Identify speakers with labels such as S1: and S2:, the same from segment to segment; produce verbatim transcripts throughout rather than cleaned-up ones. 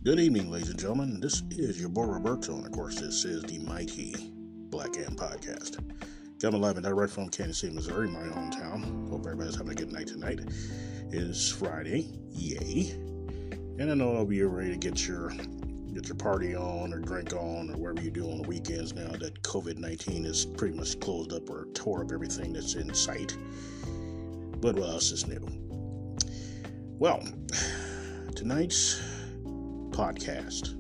S1: Good evening, ladies and gentlemen. This is your boy Roberto, and of course, this is the mighty Black Ant Podcast. Coming live and direct from Kansas City, Missouri, my hometown. Hope everybody's having a good night tonight. It is Friday, yay! And I know you're ready to get your get your party on or drink on or whatever you do on the weekends now that covid nineteen is pretty much closed up or tore up everything that's in sight. But what else is new? Well, tonight's podcast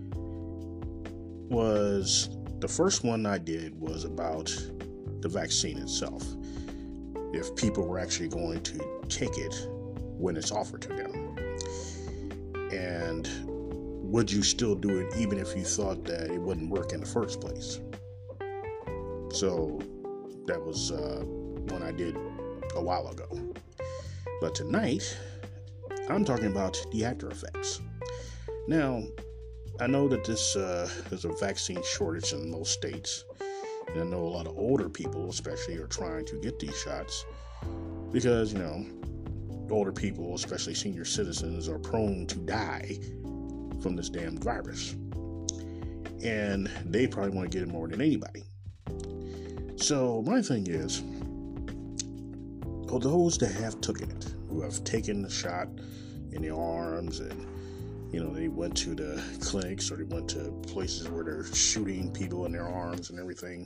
S1: was the first one I did was about the vaccine itself. If people were actually going to take it when it's offered to them, and would you still do it even if you thought that it wouldn't work in the first place? So that was uh, one I did a while ago. But tonight I'm talking about the after effects. Now, I know that this uh, there's a vaccine shortage in most states, and I know a lot of older people, especially, are trying to get these shots because, you know, older people, especially senior citizens, are prone to die from this damn virus, and they probably want to get it more than anybody. So my thing is, for those that have taken it, who have taken the shot in their arms, and you know, they went to the clinics or they went to places where they're shooting people in their arms and everything.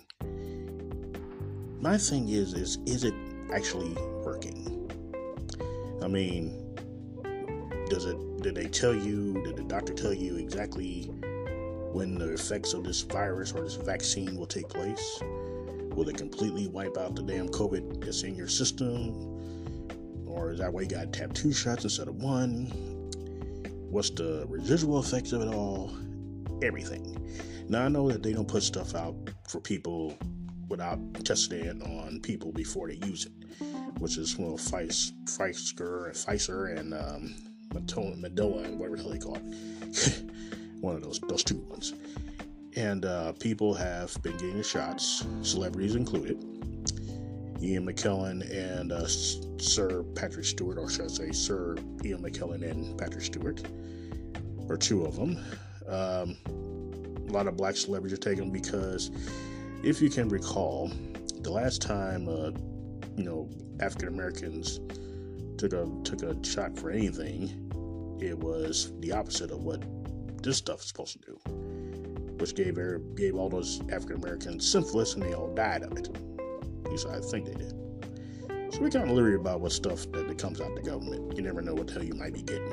S1: My thing is, is, is it actually working? I mean, does it, did they tell you, did the doctor tell you exactly when the effects of this virus or this vaccine will take place? Will it completely wipe out the damn COVID that's in your system? Or is that why you got to have two shots instead of one? What's the residual effects of it all? Everything. Now, I know that they don't put stuff out for people without testing it on people before they use it, which is, well, Pfizer, Pfizer, Pfizer and um, Moderna, and whatever the hell they call it. One of those, those two ones. And uh, people have been getting the shots, celebrities included. Ian McKellen and uh, Sir Patrick Stewart, or should I say Sir Ian McKellen and Patrick Stewart, or two of them. Um, a lot of black celebrities are taking them because, if you can recall, the last time, uh, you know, African Americans took a took a shot for anything, it was the opposite of what this stuff is supposed to do, which gave gave all those African Americans syphilis, and they all died of it. At least I think they did. So we're kind of leery about what stuff that, that comes out the government. You never know what the hell you might be getting.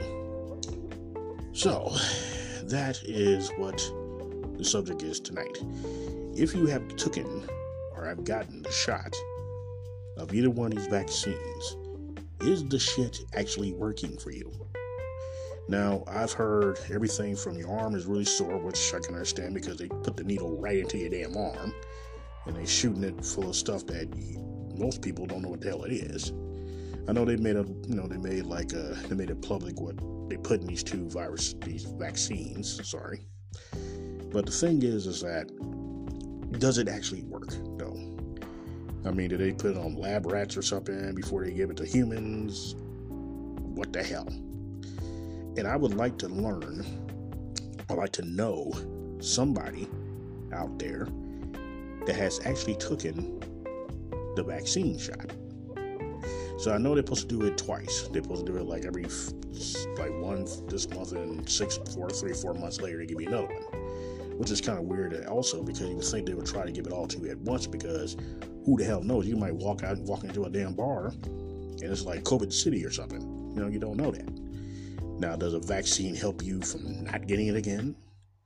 S1: So that is what the subject is tonight. If you have taken or have gotten the shot of either one of these vaccines, is the shit actually working for you? Now, I've heard everything from your arm is really sore, which I can understand because they put the needle right into your damn arm. And they shooting it full of stuff that most people don't know what the hell it is. I know they made a, you know, they made like a, they made it public what they put in these two virus, these vaccines. Sorry, but the thing is, is that does it actually work? No. I mean, did they put it on lab rats or something before they give it to humans? What the hell? And I would like to learn, I'd like to know somebody out there that has actually taken the vaccine shot. So I know they're supposed to do it twice. They're supposed to do it like every, like one this month and six, four, three, four months later they give you another one, which is kind of weird also because you would think they would try to give it all to you at once because who the hell knows? You might walk out and walk into a damn bar and it's like COVID City or something. You know, you don't know that. Now, does a vaccine help you from not getting it again?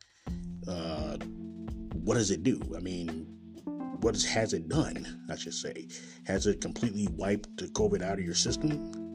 S1: Uh, what does it do? I mean, What is, has it done, I should say? Has it completely wiped the COVID out of your system?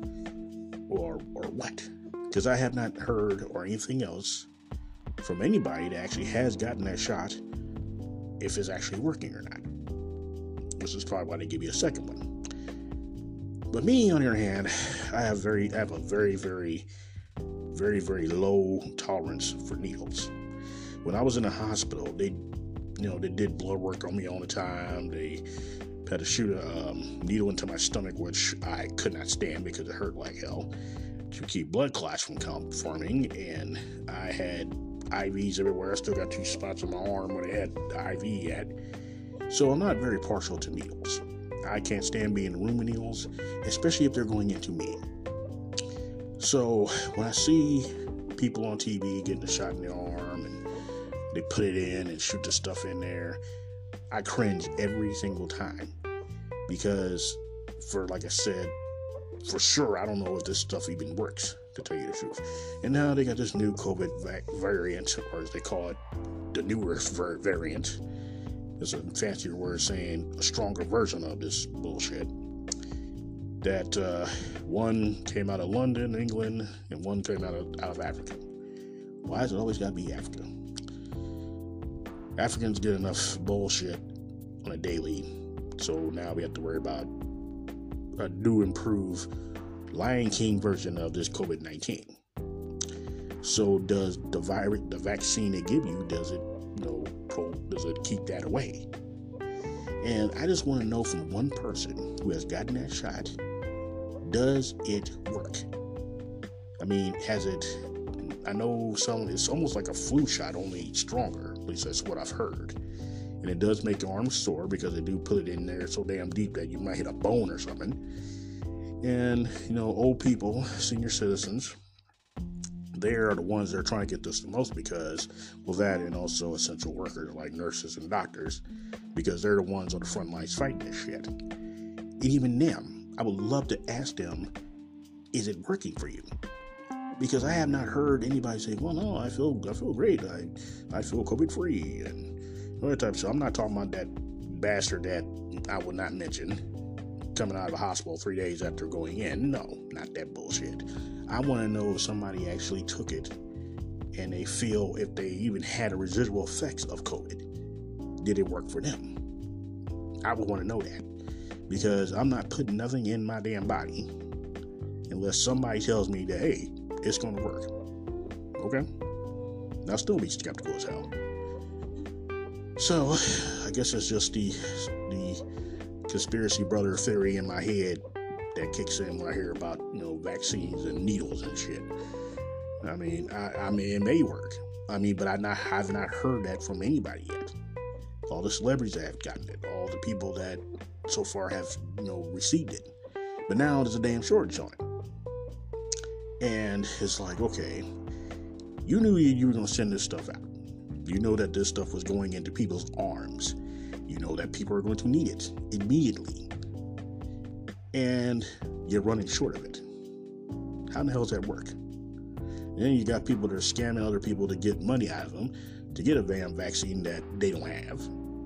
S1: Or or what? Because I have not heard or anything else from anybody that actually has gotten that shot if it's actually working or not. This is probably why they give you a second one. But me, on the other hand, I have very I have a very, very, very, very low tolerance for needles. When I was in the hospital, they You know, they did blood work on me all the time. They had to shoot a um, needle into my stomach, which I could not stand because it hurt like hell. to keep blood clots from forming, and I had I Vs everywhere. I still got two spots on my arm where they had the I V at. So I'm not very partial to needles. I can't stand being in the room with needles, especially if they're going into me. So when I see people on T V getting a shot in their arm and they put it in and shoot the stuff in there, I cringe every single time. Because for, like I said, for sure, I don't know if this stuff even works, to tell you the truth. And now they got this new COVID vac- variant, or as they call it, the newer ver- variant. It's a fancier word saying a stronger version of this bullshit. That uh, one came out of London, England, and one came out of, out of Africa. Why has it always got to be Africa? Africans get enough bullshit on a daily, so now we have to worry about a new, improved Lion King version of this COVID nineteen. So does the virus, the vaccine they give you, does it, you know, pro, does it keep that away? And I just want to know from one person who has gotten that shot, does it work? I mean, has it, I know some, it's almost like a flu shot, only stronger. At least that's what I've heard. And it does make your arms sore because they do put it in there so damn deep that you might hit a bone or something. And, you know, old people, senior citizens, they are the ones that are trying to get this the most because, well, that and also essential workers like nurses and doctors, because they're the ones on the front lines fighting this shit. And even them, I would love to ask them, is it working for you? Because I have not heard anybody say, well, no, I feel I feel great. I, I feel COVID-free and all that type of stuff. I'm not talking about that bastard that I would not mention coming out of the hospital three days after going in. No, not that bullshit. I want to know if somebody actually took it and they feel if they even had a residual effects of COVID. Did it work for them? I would want to know that, because I'm not putting nothing in my damn body unless somebody tells me that, hey, it's going to work. Okay? I'll still be skeptical as hell. So, I guess it's just the the conspiracy brother theory in my head that kicks in when I hear about, you know, vaccines and needles and shit. I mean, I, I mean, it may work. I mean, but I not have not heard that from anybody yet. All the celebrities that have gotten it, all the people that so far have, you know, received it. But now there's a damn shortage on it. And it's like, okay, you knew you were going to send this stuff out. You know that this stuff was going into people's arms. You know that people are going to need it immediately. And you're running short of it. How in the hell does that work? And then you got people that are scamming other people to get money out of them to get a damn vaccine that they don't have.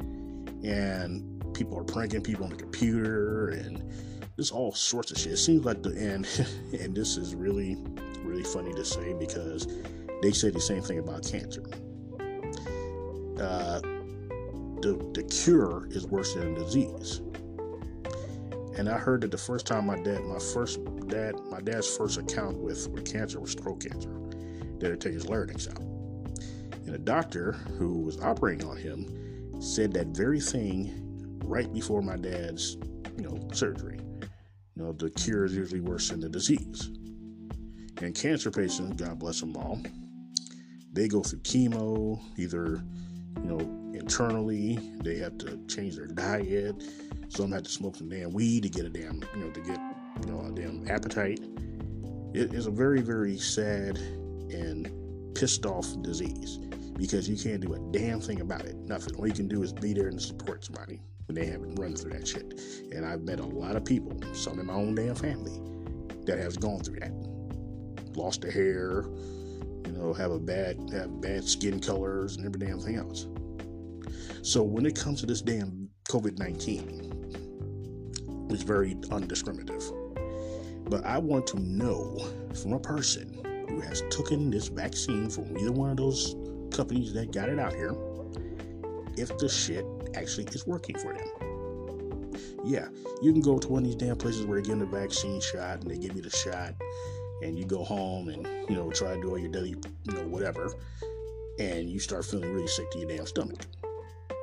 S1: And people are pranking people on the computer and there's all sorts of shit. It seems like the end, and this is really, really funny to say because they say the same thing about cancer. Uh, the the cure is worse than the disease. And I heard that the first time my dad, my first dad, my dad's first account with, with cancer was throat cancer. They had to take his larynx out. And a doctor who was operating on him said that very thing right before my dad's, you know, surgery. You know, the cure is usually worse than the disease. And cancer patients, God bless them all, they go through chemo, either, you know, internally, they have to change their diet. Some have to smoke some damn weed to get a damn, you know, to get, you know, a damn appetite. It is a very, very sad and pissed off disease because you can't do a damn thing about it. Nothing. All you can do is be there and support somebody when they haven't run through that shit. And I've met a lot of people, some in my own damn family, that has gone through that. Lost their hair, you know, have a bad, have bad skin colors and every damn thing else. So when it comes to this damn COVID nineteen, it's very undiscriminative. But I want to know from a person who has taken this vaccine from either one of those companies that got it out here, if the shit actually is working for them. Yeah, you can go to one of these damn places where they give the vaccine shot and they give you the shot and you go home and, you know, try to do all your daily, you know, whatever, and you start feeling really sick to your damn stomach.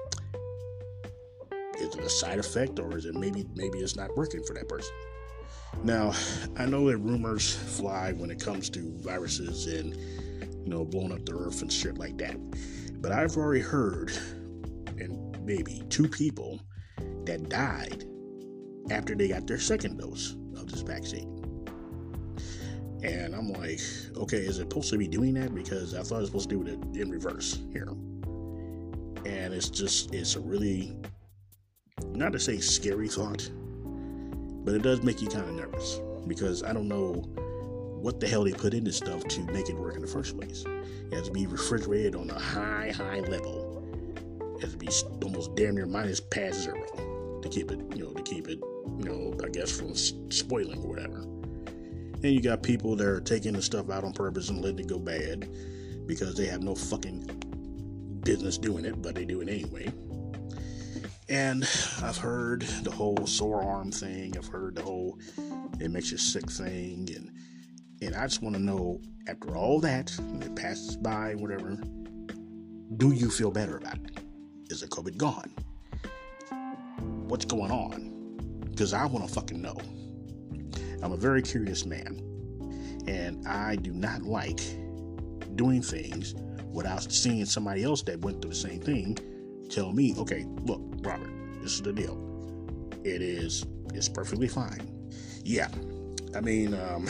S1: Is it a side effect, or is it maybe maybe it's not working for that person? Now, I know that rumors fly when it comes to viruses and, you know, blowing up the earth and shit like that. But I've already heard, and maybe two people that died after they got their second dose of this vaccine. And I'm like, okay, is it supposed to be doing that? Because I thought it was supposed to do it in reverse here. And it's just, it's a really, not to say scary thought, but it does make you kind of nervous. Because I don't know what the hell they put in this stuff to make it work in the first place. It has to be refrigerated on a high, high level. It has to be almost damn near minus past zero to keep it, you know, to keep it, you know, I guess from spoiling or whatever. And you got people that are taking the stuff out on purpose and letting it go bad because they have no fucking business doing it, but they do it anyway. And I've heard the whole sore arm thing. I've heard the whole it makes you sick thing. And and I just want to know, after all that, when it passes by, whatever, do you feel better about it? Is the COVID gone? What's going on? Because I want to fucking know. I'm a very curious man. And I do not like doing things without seeing somebody else that went through the same thing tell me, okay, look, Robert, this is the deal. It is, it's perfectly fine. Yeah. I mean, um,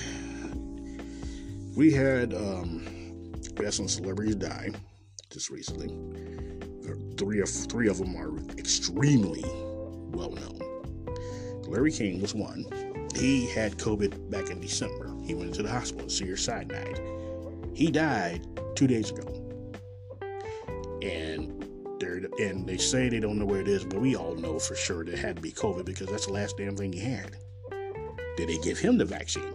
S1: we had, um, we had some celebrities die just recently. Three of, three of them are extremely well known. Larry King was one. He had COVID back in December. He went into the hospital, serious cyanide. He died two days ago. And and they say they don't know where it is, but we all know for sure that it had to be COVID because that's the last damn thing he had. Did they give him the vaccine?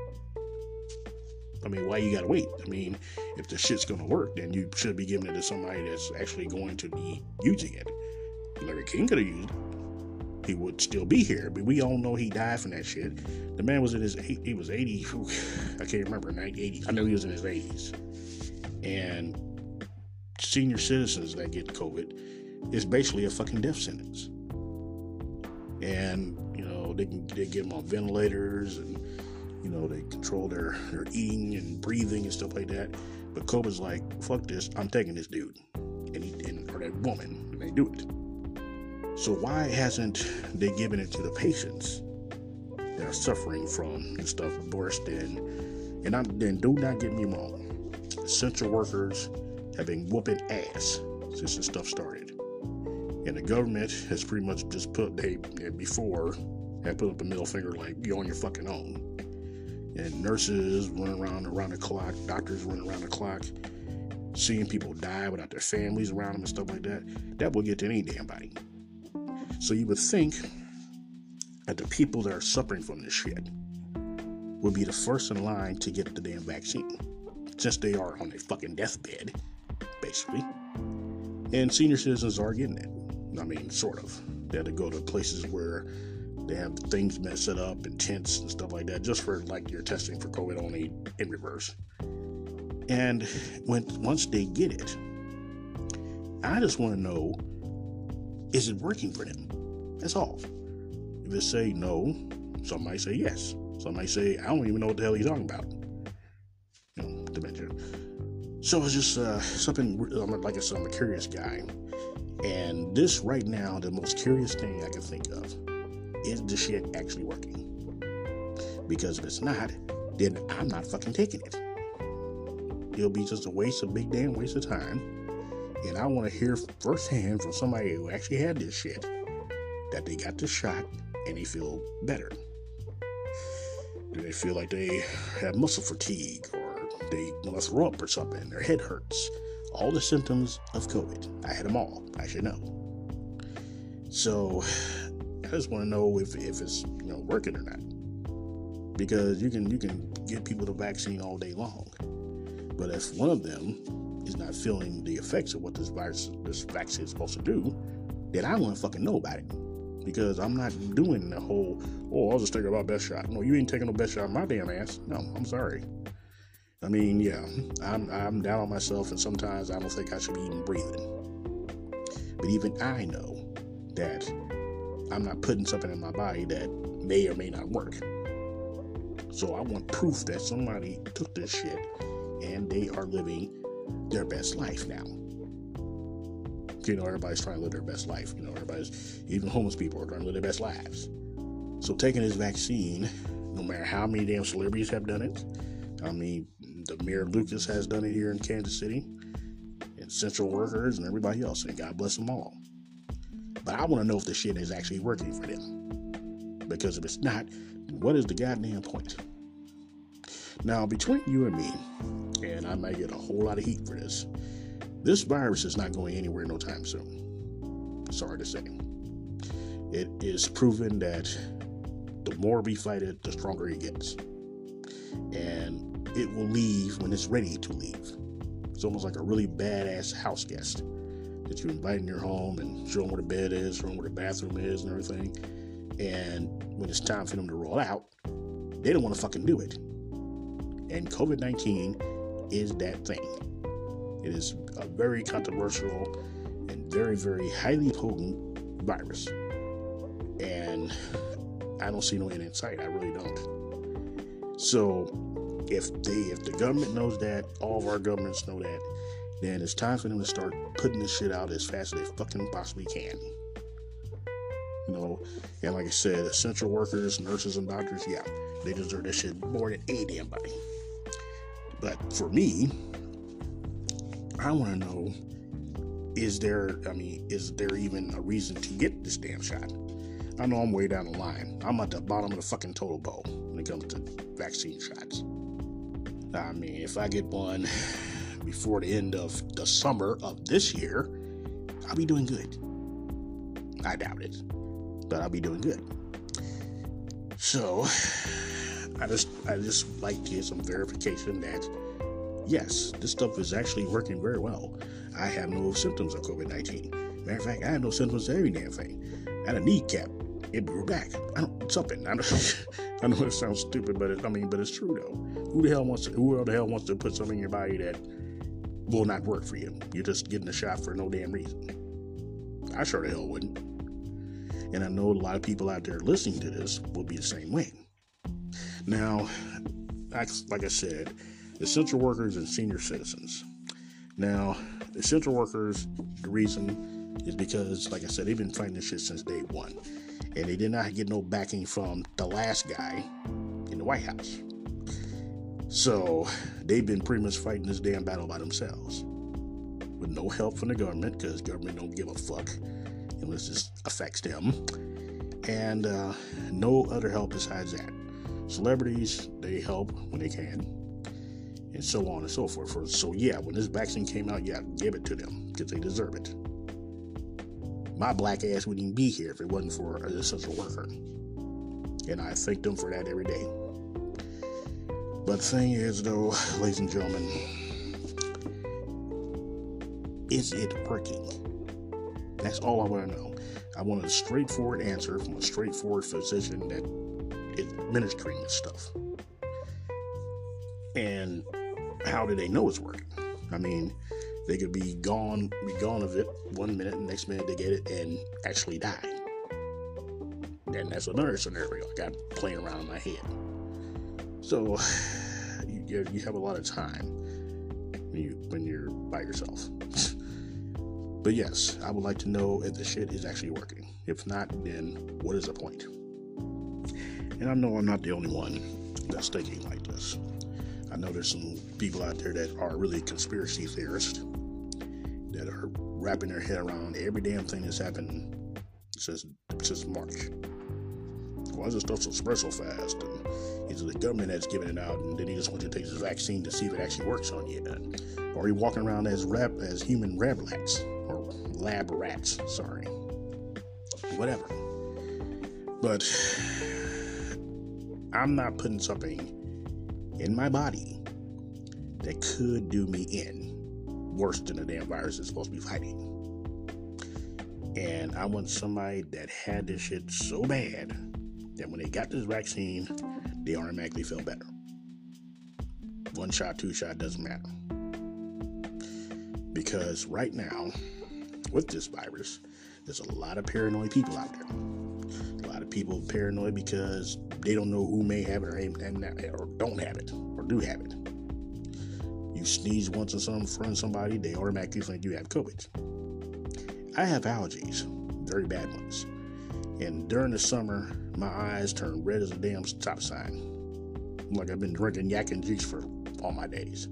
S1: I mean, why you gotta wait? I mean, if the shit's gonna work, then you should be giving it to somebody that's actually going to be using it. Larry King could have used it. He would still be here, but we all know he died from that shit. The man was in his, he was eighty, I can't remember, ninety, eighty. I know he was in his eighties. And senior citizens that get COVID is basically a fucking death sentence. And, you know, they can they get them on ventilators and, you know, they control their, their eating and breathing and stuff like that. But COVID's like, fuck this, I'm taking this dude. And, he, and or that woman, and they do it. So why hasn't they given it to the patients that are suffering from the stuff worse than, and I'm, then do not get me wrong, essential workers have been whooping ass since this stuff started. And the government has pretty much just put, they, before, had put up a middle finger like, you're on your fucking own. And nurses running around around the clock, doctors running around the clock, seeing people die without their families around them and stuff like that, that will get to any damn body. So you would think that the people that are suffering from this shit would be the first in line to get the damn vaccine, since they are on their fucking deathbed, basically. And senior citizens are getting it. I mean, sort of. They had to go to places where they have things set up and tents and stuff like that, just for like your testing for COVID only in reverse. And when once they get it, I just want to know, is it working for them? That's all. If they say no, some might say yes. Some might say, I don't even know what the hell he's talking about. You know, dementia. So it's just uh, something, like I said, I'm a curious guy. And this right now, the most curious thing I can think of, is the shit actually working? Because if it's not, then I'm not fucking taking it. It'll be just a waste, a big damn waste of time. And I want to hear firsthand from somebody who actually had this shit that they got the shot and they feel better. Do they feel like they have muscle fatigue, or they want to throw up or something, their head hurts? All the symptoms of COVID. I had them all. I should know. So I just want to know if, if it's, you know, working or not. Because you can you can give people the vaccine all day long. But if one of them is not feeling the effects of what this virus, this vaccine is supposed to do, then I want to fucking know about it. Because I'm not doing the whole, oh, I'll just take about best shot. No, you ain't taking no best shot on my damn ass. No, I'm sorry. I mean, yeah, I'm I'm down on myself, and sometimes I don't think I should be even breathing. But even I know that I'm not putting something in my body that may or may not work. So I want proof that somebody took this shit and they are living their best life now. You know, everybody's trying to live their best life. You know, everybody's, even homeless people are trying to live their best lives. So taking this vaccine, no matter how many damn celebrities have done it, I mean, the Mayor Lucas has done it here in Kansas City, and essential workers and everybody else, and God bless them all. But I want to know if the shit is actually working for them. Because if it's not, what is the goddamn point? Now, between you and me, and I might get a whole lot of heat for this, this virus is not going anywhere no time soon. Sorry to say. It is proven that the more we fight it, the stronger it gets. And it will leave when it's ready to leave. It's almost like a really badass house guest that you invite in your home and show them where the bed is, show them where the bathroom is and everything. And when it's time for them to roll out, they don't want to fucking do it. And covid nineteen is that thing. It is a very controversial and very, very highly potent virus. And I don't see no end in sight. I really don't. So if they, if the government knows that, all of our governments know that, then it's time for them to start putting this shit out as fast as they fucking possibly can. You know, and like I said, essential workers, nurses, and doctors, yeah, they deserve this shit more than any damn body. But for me, I want to know, is there, I mean, is there even a reason to get this damn shot? I know I'm way down the line. I'm at the bottom of the fucking total bowl when it comes to vaccine shots. I mean, if I get one before the end of the summer of this year, I'll be doing good. I doubt it, but I'll be doing good. So, I just, I just like to get some verification that, yes, this stuff is actually working very well. I have no symptoms of covid nineteen. Matter of fact, I have no symptoms of every damn thing. I had a kneecap. It grew back. I don't, something. I, don't, I know it sounds stupid, but it, I mean, but it's true though. Who the hell wants to, who the hell wants to put something in your body that will not work for you? You're just getting a shot for no damn reason. I sure the hell wouldn't. And I know a lot of people out there listening to this will be the same way. Now, like I said, essential workers and senior citizens. Now, essential workers, the reason is because, like I said, they've been fighting this shit since day one. And they did not get no backing from the last guy in the White House. So, they've been pretty much fighting this damn battle by themselves. With no help from the government, because government don't give a fuck unless this affects them. And uh, no other help besides that. Celebrities, they help when they can. And so on and so forth. So yeah, when this vaccine came out, yeah, give it to them because they deserve it. My black ass wouldn't even be here if it wasn't for an essential worker. And I thank them for that every day. But the thing is, though, ladies and gentlemen, is it working? That's all I want to know. I want a straightforward answer from a straightforward physician that is administering this stuff. And how do they know it's working? I mean, they could be gone, be gone of it one minute, and next minute they get it and actually die. And that's another scenario I got playing around in my head. So you, you have a lot of time when, you, when you're by yourself. But yes, I would like to know if the shit is actually working. If not, then what is the point? And I know I'm not the only one that's thinking like this. I know there's some people out there that are really conspiracy theorists that are wrapping their head around every damn thing that's happened since since March. Why is this stuff so spread so fast? And is it the government that's giving it out, and then he just wants you to take this vaccine to see if it actually works on you? And, or are you walking around as rap as human lab rats or lab rats? Sorry, whatever. But I'm not putting something in my body that could do me in worse than the damn virus is supposed to be fighting. And I want somebody that had this shit so bad that when they got this vaccine, they automatically feel better. One shot, two shot, doesn't matter. Because right now, with this virus, there's a lot of paranoid people out there. A lot of people paranoid because they don't know who may have it or, or don't have it or do have it. You sneeze once in some front of somebody, they automatically think you have COVID. I have allergies, very bad ones. And during the summer, my eyes turn red as a damn stop sign. Like I've been drinking yak and juice for all my days.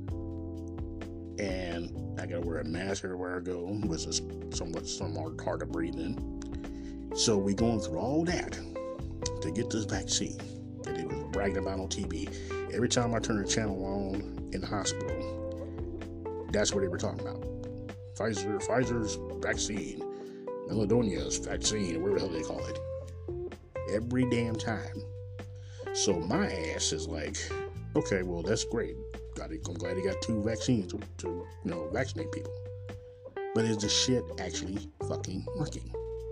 S1: And I gotta wear a mask everywhere I go, which is somewhat somewhat hard to breathe in. So we going through all that to get this vaccine that they was bragging about on T V. Every time I turn the channel on in the hospital, that's what they were talking about. Pfizer, Pfizer's vaccine, Meladonia's vaccine, whatever the hell they call it. Every damn time. So my ass is like, okay, well, that's great. Got it. I'm glad they got two vaccines to, to, you know, vaccinate people. But is the shit actually fucking working?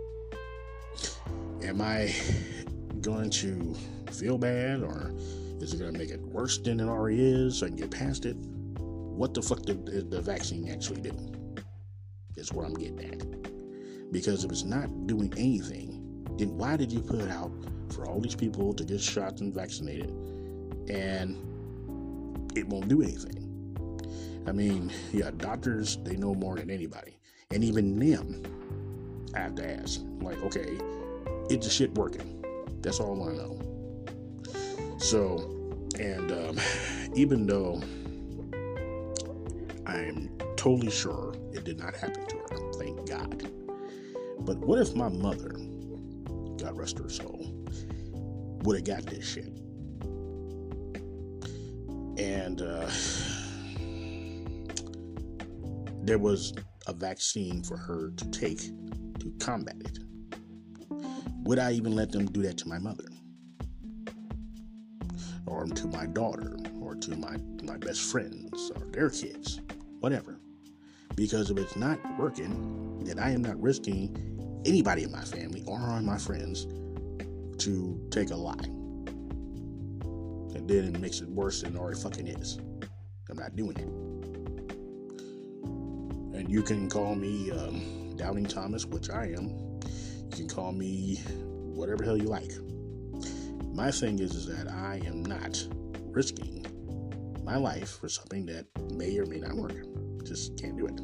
S1: Am I going to feel bad, or is it going to make it worse than it already is so I can get past it? What the fuck did the vaccine actually do? Is what I'm getting at. Because if it's not doing anything, then why did you put it out for all these people to get shots and vaccinated, and it won't do anything? I mean, yeah, doctors, they know more than anybody. And even them, I have to ask, like, okay, is the shit working? That's all I want to know. So, and um, even though I'm totally sure it did not happen to her, thank God. But what if my mother, God rest her soul, would have got this shit? And uh, there was a vaccine for her to take to combat it. Would I even let them do that to my mother? Or to my daughter? Or to my, my best friends? Or their kids? Whatever. Because if it's not working, then I am not risking anybody in my family or on my friends to take a lie. And then it makes it worse than it already fucking is. I'm not doing it. And you can call me um, Doubting Thomas, which I am. You can call me whatever the hell you like. My thing is, is that I am not risking my life for something that may or may not work. Just can't do it.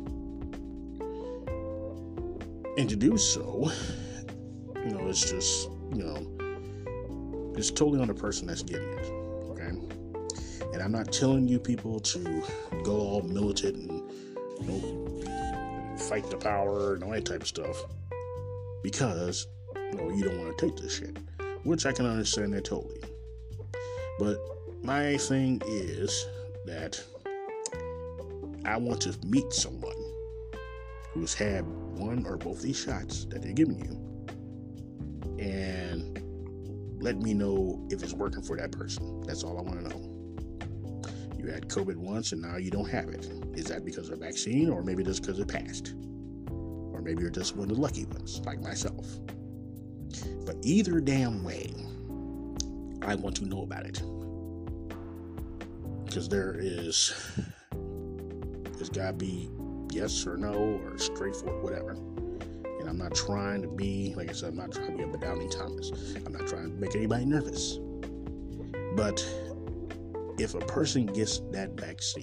S1: And to do so, you know, it's just, you know, it's totally on the person that's getting it. Okay? And I'm not telling you people to go all militant and, you know, fight the power and all that type of stuff, because, you know, you don't want to take this shit, which I can understand that totally. But my thing is that I want to meet someone who's had one or both these shots that they're giving you, and let me know if it's working for that person. That's all I want to know. You had COVID once and now you don't have it. Is that because of the vaccine, or maybe just because it passed? Or maybe you're just one of the lucky ones, like myself. But either damn way, I want to know about it. Because there is, there's got to be yes or no, or straightforward, whatever. And I'm not trying to be, like I said, I'm not trying to be a Doubting Thomas. I'm not trying to make anybody nervous. But if a person gets that vaccine,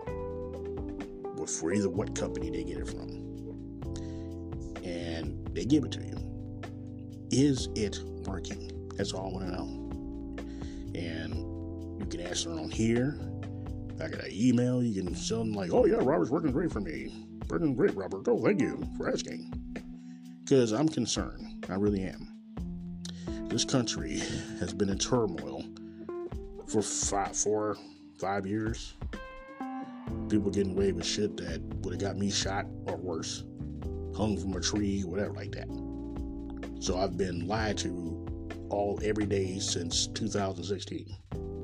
S1: for either what company they get it from, and they give it to you, is it working? That's all I want to know. And you can answer on here. I got an email. You can send them like, oh yeah, Robert's working great for me. Working great, Robert. Oh, thank you for asking. Because I'm concerned. I really am. This country has been in turmoil for five, four, five years. People getting away with shit that would have got me shot or worse, hung from a tree, whatever like that. So I've been lied to all every day since two thousand sixteen.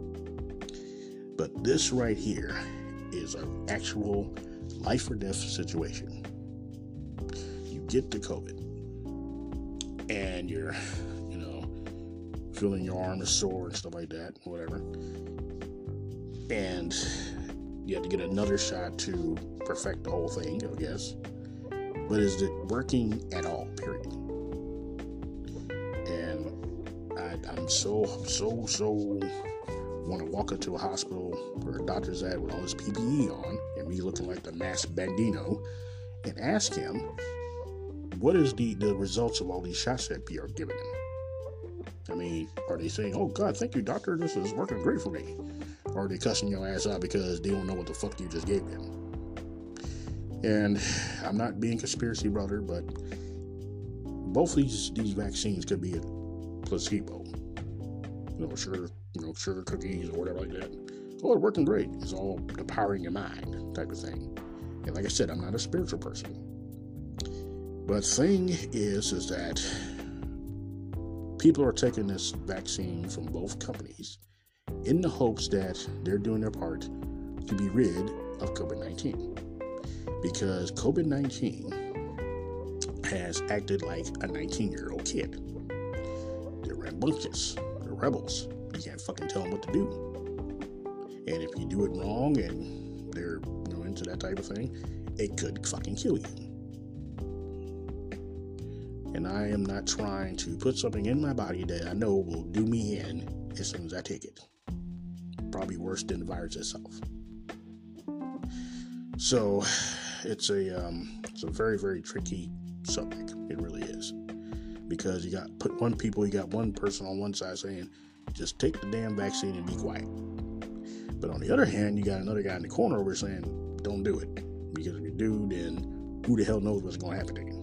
S1: But this right here is an actual life or death situation. You get the COVID, and you're, you know, feeling your arm is sore and stuff like that, whatever. And you have to get another shot to perfect the whole thing, I guess. But is it working at all, period? And I, I'm so, so, so want to walk into a hospital where a doctor's at with all his P P E on and me looking like the masked bandino and ask him, what is the, the results of all these shots that you are giving him? I mean, are they saying, oh, God, thank you, doctor, this is working great for me? Or are they cussing your ass out because they don't know what the fuck you just gave them? And I'm not being conspiracy brother, but both these these vaccines could be a placebo. You know, sugar, you know, sugar cookies or whatever like that. Oh, it's working great. It's all the power in your mind type of thing. And like I said, I'm not a spiritual person. But thing is, is that people are taking this vaccine from both companies in the hopes that they're doing their part to be rid of covid nineteen. Because covid nineteen has acted like a nineteen-year-old kid. They're rambunctious. They're rebels. You can't fucking tell them what to do. And if you do it wrong and they're, you know, into that type of thing, it could fucking kill you. And I am not trying to put something in my body that I know will do me in as soon as I take it. Probably worse than the virus itself. So it's a um, it's a very, very tricky subject. It really is. Because you got put one people, you got one person on one side saying, just take the damn vaccine and be quiet. But on the other hand, you got another guy in the corner over saying, don't do it. Because if you do, then who the hell knows what's going to happen to you?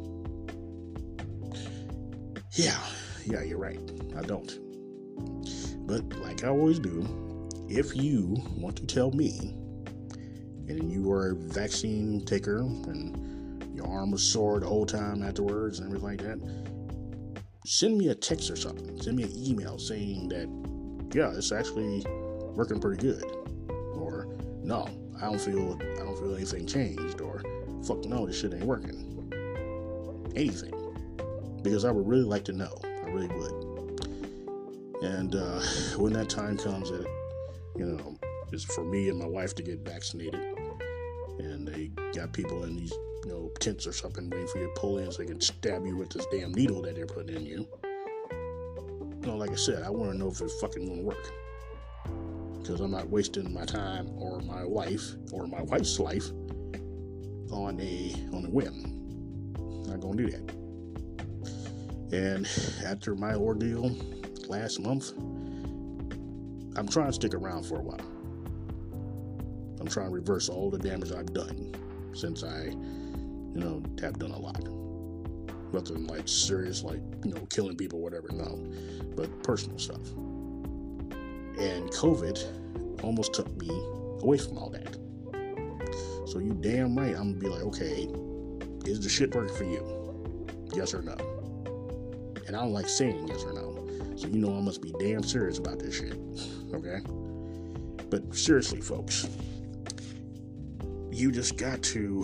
S1: Yeah, yeah, you're right. I don't. But like I always do, if you want to tell me, and you were a vaccine taker, and your arm was sore the whole time afterwards and everything like that, send me a text or something. Send me an email saying that, yeah, it's actually working pretty good. Or, no, I don't feel I don't feel anything changed. Or, fuck no, this shit ain't working. Anything. Because I would really like to know. I really would. And uh, when that time comes that, you know, it's for me and my wife to get vaccinated, and they got people in these, you know, tents or something waiting for you to pull in so they can stab you with this damn needle that they're putting in you. You know, like I said, I want to know if it's fucking going to work. Because I'm not wasting my time or my life or my wife's life on a on a whim. I'm not going to do that. And after my ordeal last month, I'm trying to stick around for a while. I'm trying to reverse all the damage I've done since I, you know, have done a lot. Nothing like serious, like, you know, killing people, whatever, no. But personal stuff. And COVID almost took me away from all that. So you damn right, I'm going to be like, okay, is the shit working for you? Yes or no? And I don't like saying yes or no. So you know I must be damn serious about this shit. Okay? But seriously, folks, you just got to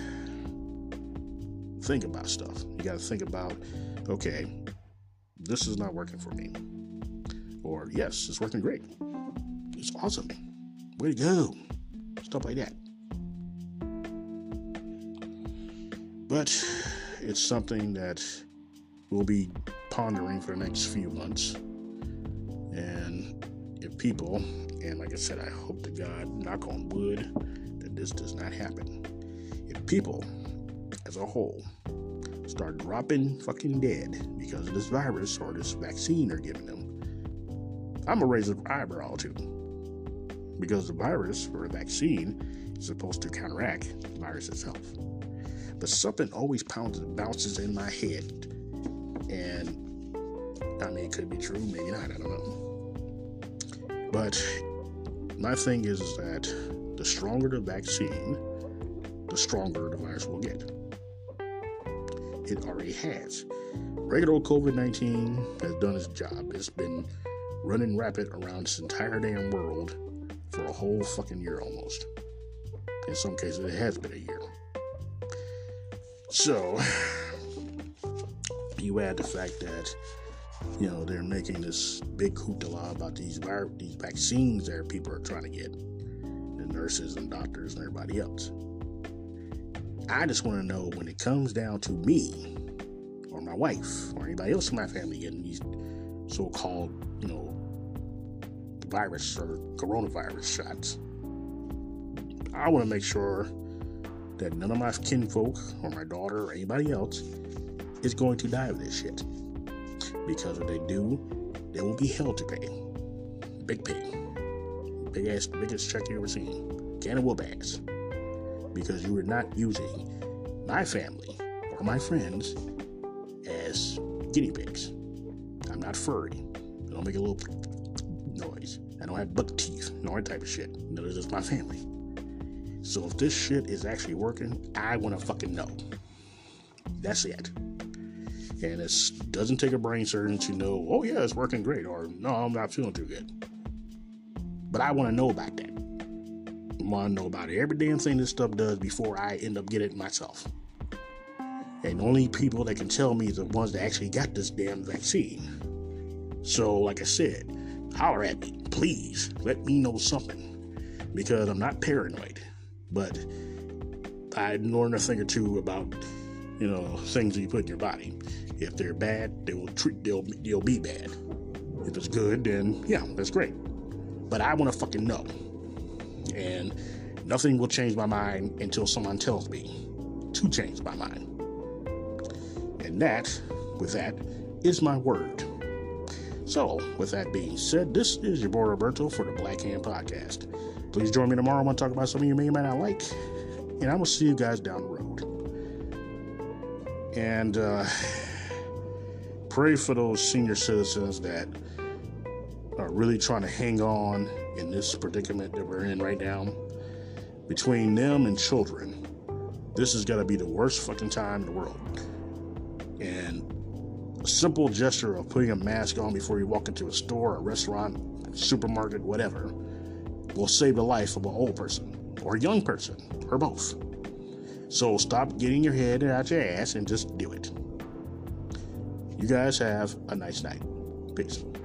S1: think about stuff. You got to think about, okay, this is not working for me. Or, yes, it's working great. It's awesome. Way to go. Stuff like that. But it's something that we'll be pondering for the next few months. And if people, and like I said, I hope to God, knock on wood, that this does not happen. If people, as a whole, start dropping fucking dead because of this virus or this vaccine they're giving them, I'm gonna raise an eyebrow too. Because the virus or the vaccine is supposed to counteract the virus itself. But something always pounds, bounces in my head. And, I mean, it could be true, maybe not, I don't know. But my thing is that the stronger the vaccine, the stronger the virus will get. It already has. Regular old covid nineteen has done its job. It's been running rapid around this entire damn world for a whole fucking year almost. In some cases, it has been a year. So, you add the fact that, you know, they're making this big hoopla about these vir- these vaccines that people are trying to get, the nurses and doctors and everybody else. I just want to know, when it comes down to me or my wife or anybody else in my family getting these so-called, you know, virus or coronavirus shots. I want to make sure that none of my kinfolk or my daughter or anybody else is going to die of this shit. Because if they do, they will be held to pay. Big pay. Big ass, biggest check you ever seen. Can of whoop ass. Because you are not using my family or my friends as guinea pigs. I'm not furry. I don't make a little noise. I don't have buck teeth. No that type of shit. Neither does my family. So if this shit is actually working, I want to fucking know. That's it. And it doesn't take a brain surgeon to know, oh yeah, it's working great, or no, I'm not feeling too good. But I want to know about that. I want to know about every damn thing this stuff does before I end up getting it myself. And the only people that can tell me are the ones that actually got this damn vaccine. So, like I said, holler at me, please. Let me know something. Because I'm not paranoid. But I learned a thing or two about, you know, things that you put in your body. If they're bad, they will treat, they'll, they'll be bad. If it's good, then yeah, that's great. But I want to fucking know. And nothing will change my mind until someone tells me to change my mind. And that, with that, is my word. So, with that being said, this is your boy Roberto for the Black Hand Podcast. Please join me tomorrow when I talk about something you may or may not like. And I'm going to see you guys down the road. And uh, pray for those senior citizens that are really trying to hang on in this predicament that we're in right now. Between them and children, this has got to be the worst fucking time in the world. And a simple gesture of putting a mask on before you walk into a store, a restaurant, supermarket, whatever, will save the life of an old person or a young person or both. So stop getting your head out your ass and just do it. You guys have a nice night. Peace.